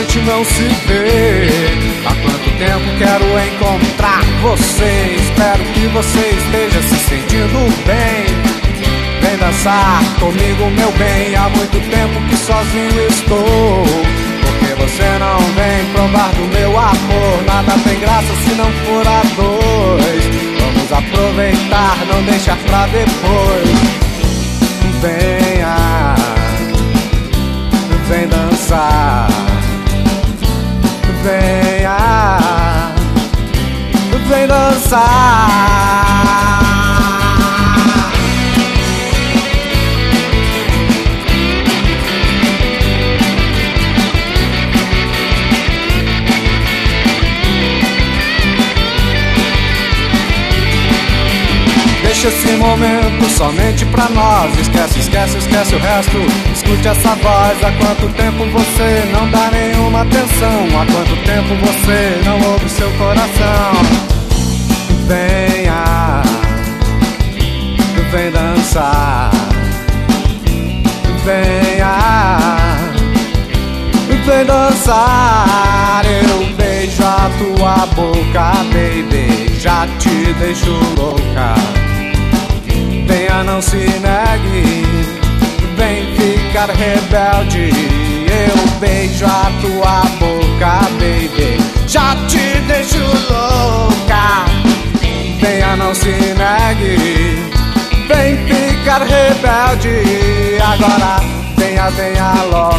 gente não se vê. Há quanto tempo quero encontrar você. Espero que você esteja se sentindo bem. Vem dançar comigo, meu bem. Há muito tempo que sozinho estou. Porque você não vem provar do meu amor. Nada tem graça se não for a dois. Vamos aproveitar, não deixar pra depois. Venha, vem dançar. Venha, vem dançar. Deixa esse momento somente pra nós. Esquece, esquece, esquece o resto. Escute essa voz. Há quanto tempo você não dá nenhuma atenção? Há quanto tempo você não ouve seu coração? Venha, vem dançar. Venha, vem dançar. Eu beijo a tua boca, baby, já te deixo louca. Venha, não se negue, vem ficar rebelde. Eu beijo a tua boca, baby, já te deixo louca. Venha, não se negue, vem ficar rebelde. Agora venha, venha logo.